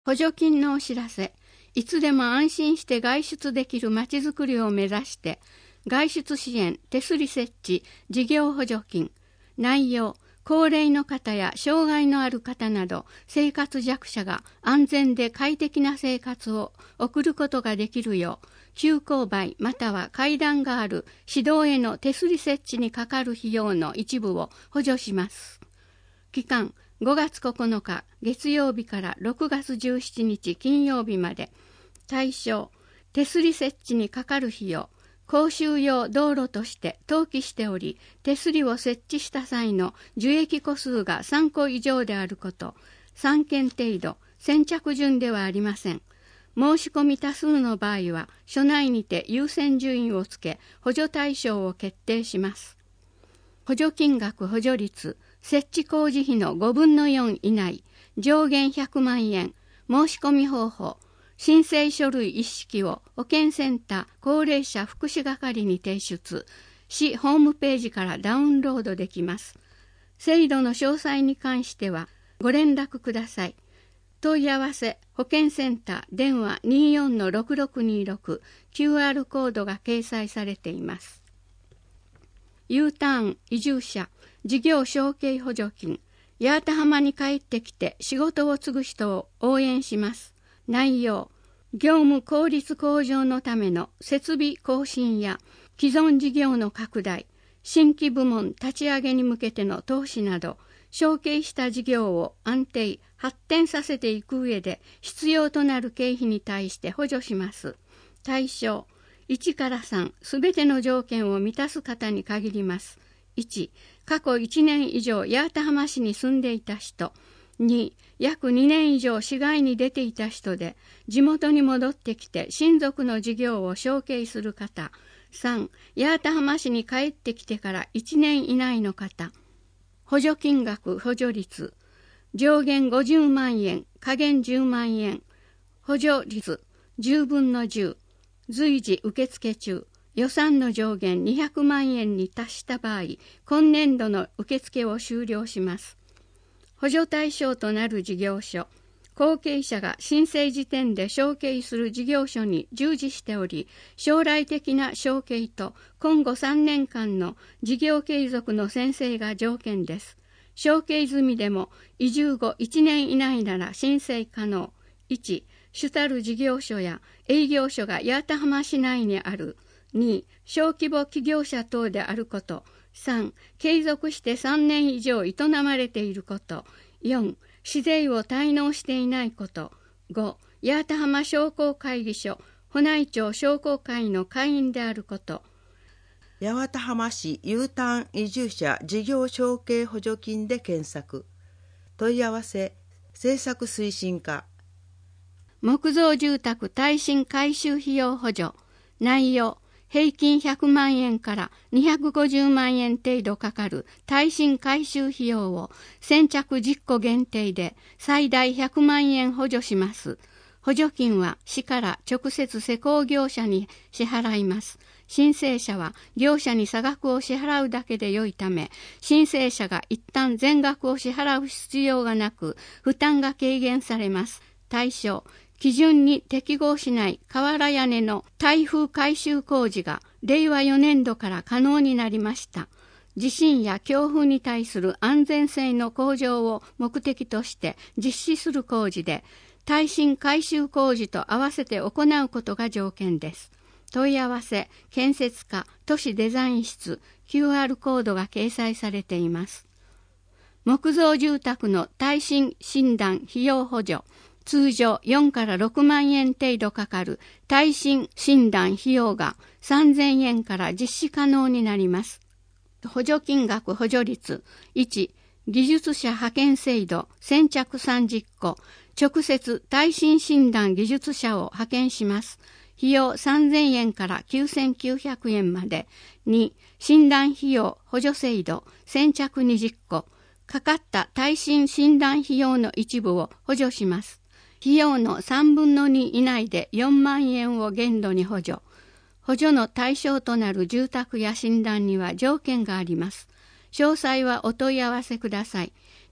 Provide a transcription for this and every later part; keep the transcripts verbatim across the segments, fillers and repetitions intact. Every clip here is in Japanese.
補助金のお知らせ。いつでも安心して外出できるまちづくりを目指して、外出支援、手すり設置、事業補助金、内容、高齢の方や障害のある方など、生活弱者が安全で快適な生活を送ることができるよう、急勾配または階段がある市道への手すり設置にかかる費用の一部を補助します。期間、ごがつここのか月曜日からろくがつじゅうしちにち金曜日まで。対象、手すり設置にかかる費用、公衆用道路として登記しており、手すりを設置した際の受益戸数がさんこ以上であること、さんけん程度、先着順ではありません。申し込み多数の場合は、所内にて優先順位をつけ、補助対象を決定します。補助金額補助率、設置工事費のごぶんのよん以内、上限ひゃくまんえん、申し込み方法、申請書類一式を保健センター高齢者福祉係に提出、市ホームページからダウンロードできます。制度の詳細に関してはご連絡ください。問い合わせ、保健センター電話 にじゅうよんのろくろくにろく、キューアール コードが掲載されています。U ターン移住者事業承継補助金、八幡浜に帰ってきて仕事を継ぐ人を応援します。内容、業務効率向上のための設備更新や既存事業の拡大、新規部門立ち上げに向けての投資など、承継した事業を安定、発展させていく上で必要となる経費に対して補助します。対象、いちからさん、すべての条件を満たす方に限ります。いち、過去いちねん以上八幡浜市に住んでいた人。に、約にねん以上市外に出ていた人で、地元に戻ってきて親族の事業を承継する方。さん、八幡浜市に帰ってきてからいちねん以内の方。補助金額補助率。上限ごじゅうまんえん、下限じゅうまんえん。補助率じゅうぶんのじゅう。随時受付中。予算の上限にひゃくまんえんに達した場合、今年度の受付を終了します。補助対象となる事業所、後継者が申請時点で承継する事業所に従事しており、将来的な承継と今後さんねんかんの事業継続の宣誓が条件です。承継済みでも移住後いちねん以内なら申請可能。いち、主たる事業所や営業所が八幡浜市内にある。に、小規模企業者等であること。さん、継続してさんねん以上営まれていること。よん、市税を滞納していないこと。ご、八幡浜商工会議所、保内町商工会の会員であること。 八幡浜市 U ターン移住者事業承継補助金で検索。問い合わせ、政策推進課。 木造住宅耐震改修費用補助。内容、平均ひゃくまんえんからにひゃくごじゅうまんえん程度かかる耐震改修費用を先着じゅっこ限定で最大ひゃくまんえん補助します。補助金は市から直接施工業者に支払います。申請者は業者に差額を支払うだけでよいため、申請者が一旦全額を支払う必要がなく、負担が軽減されます。対象、基準に適合しない瓦屋根の耐風改修工事がれいわよねんどから可能になりました。地震や強風に対する安全性の向上を目的として実施する工事で、耐震改修工事と合わせて行うことが条件です。問い合わせ、建設課、都市デザイン室、キューアール コードが掲載されています。木造住宅の耐震診断費用補助。通常よんからろくまんえん程度かかる耐震診断費用がさんぜんえんから実施可能になります。補助金額補助率。いち、技術者派遣制度先着さんじゅっこ、直接耐震診断技術者を派遣します。費用さんぜんえんからきゅうせんきゅうひゃくえんまで。に、診断費用補助制度先着にじゅっこ、かかった耐震診断費用の一部を補助します。費用のさんぶんのに以内でよんまんえんを限度に補助。補助の対象となる住宅や診断には条件があります。詳細はお問い合わせください。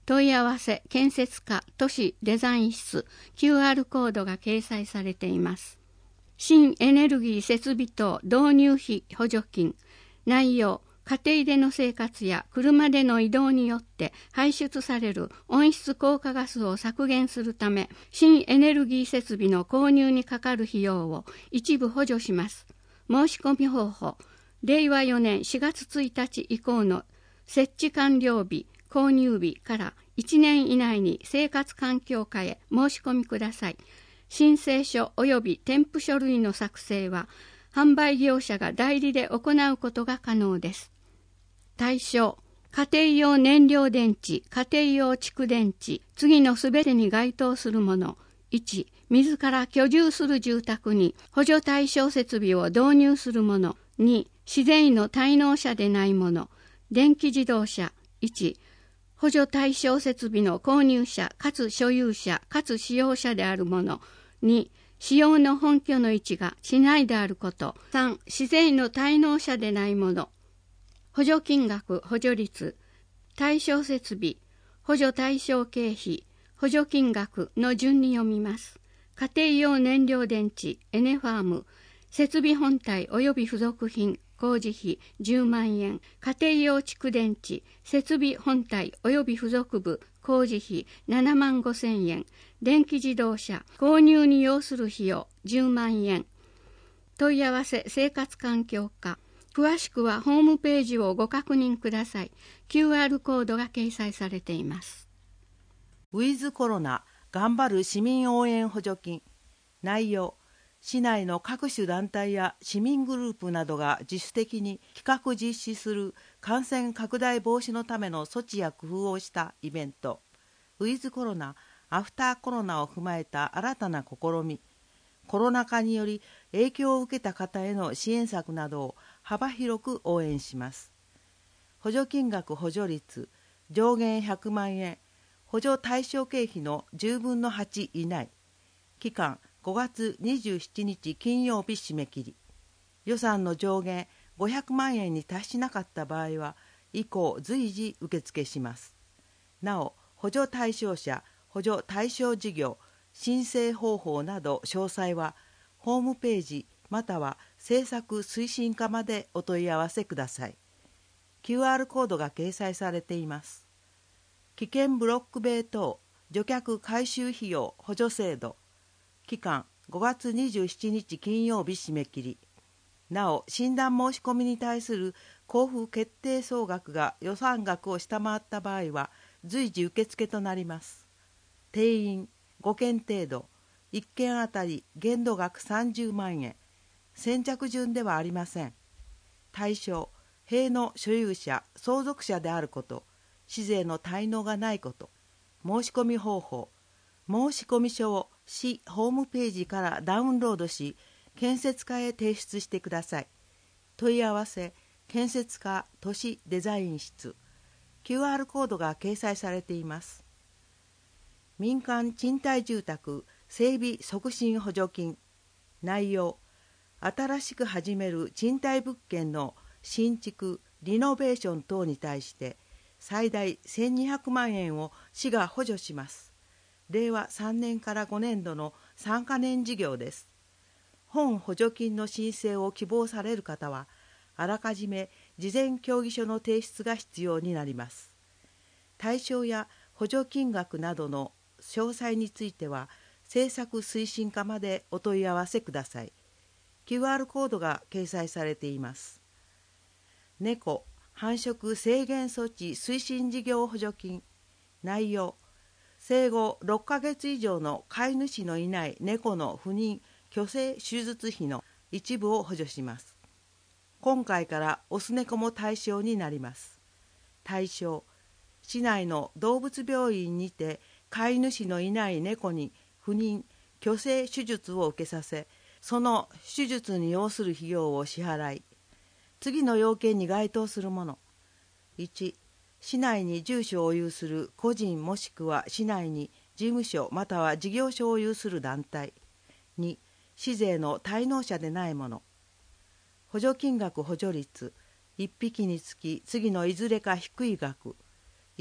問い合わせ建設課都市デザイン室 キューアール コードが掲載されています。新エネルギー設備等導入費補助金。内容、家庭での生活や車での移動によって排出される温室効果ガスを削減するため、新エネルギー設備の購入にかかる費用を一部補助します。申し込み方法、れいわよねんしがつついたち以降の設置完了日、購入日からいちねん以内に生活環境課へ申し込みください。申請書及び添付書類の作成は、販売業者が代理で行うことが可能です。対象、家庭用燃料電池、家庭用蓄電池、次のすべてに該当するもの。いち、自ら居住する住宅に補助対象設備を導入するもの。に、自然の滞納者でないもの。電気自動車。いち、補助対象設備の購入者、かつ所有者、かつ使用者であるもの。に、使用の本拠の位置が市内であること。さん、自然の滞納者でないもの。補助金額、補助率、対象設備、補助対象経費、補助金額の順に読みます。家庭用燃料電池、エネファーム、設備本体及び付属品、工事費じゅうまんえん、家庭用蓄電池、設備本体及び付属部、工事費ななまんごせんえん、電気自動車、購入に要する費用じゅうまんえん。問い合わせ生活環境課。詳しくはホームページをご確認ください。キューアール コードが掲載されています。 ウィズコロナ頑張る市民応援補助金。内容、市内の各種団体や市民グループなどが自主的に企画実施する感染拡大防止のための措置や工夫をしたイベント。ウィズコロナ、アフターコロナを踏まえた新たな試み。コロナ禍により影響を受けた方への支援策などを幅広く応援します。補助金額補助率、上限ひゃくまんえん、補助対象経費のじゅうぶんのはち以内。期間ごがつにじゅうしちにち金曜日締め切り。予算の上限ごひゃくまんえんに達しなかった場合は、以降随時受付します。なお、補助対象者、補助対象事業、申請方法など詳細は、ホームページまたは政策推進課までお問い合わせください。キューアール コードが掲載されています。危険ブロック塀等除却改修費用補助制度。期間ごがつにじゅうしちにち金曜日締め切り。なお、診断申し込みに対する交付決定総額が予算額を下回った場合は随時受付となります。定員ごけん程度、いっけんあたり限度額さんじゅうまんえん。先着順ではありません。対象、塀の所有者、相続者であること、市税の滞納がないこと。申し込み方法、申し込み書を市ホームページからダウンロードし、建設課へ提出してください。問い合わせ、建設課都市デザイン室。キューアール コードが掲載されています。民間賃貸住宅整備促進補助金。内容、新しく始める賃貸物件の新築・リノベーション等に対して最大せんにひゃくまんえんを市が補助します。れいわさんねんからごねんどのさんかねん事業です。本補助金の申請を希望される方は、あらかじめ事前協議書の提出が必要になります。対象や補助金額などの詳細については、政策推進課までお問い合わせください。キューアール コードが掲載されています。猫繁殖制限措置推進事業補助金。内容、生後ろっかげつ以上の飼い主のいない猫の不妊・去勢手術費の一部を補助します。今回からオス猫も対象になります。対象、市内の動物病院にて飼い主のいない猫に不妊・去勢手術を受けさせ、その手術に要する費用を支払い、次の要件に該当するもの。いち、市内に住所を有する個人もしくは市内に事務所または事業所を有する団体。に、市税の滞納者でないもの。補助金額補助率、いっぴきにつき次のいずれか低い額。いち、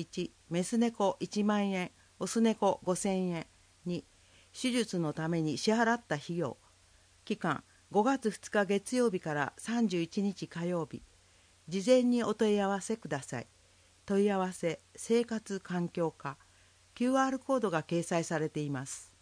メス猫いちまんえん、オス猫ごせんえんに、手術のために支払った費用。期間ごがつふつか月曜日からさんじゅういちにち火曜日。事前にお問い合わせください。問い合わせ生活環境課。キューアール コードが掲載されています。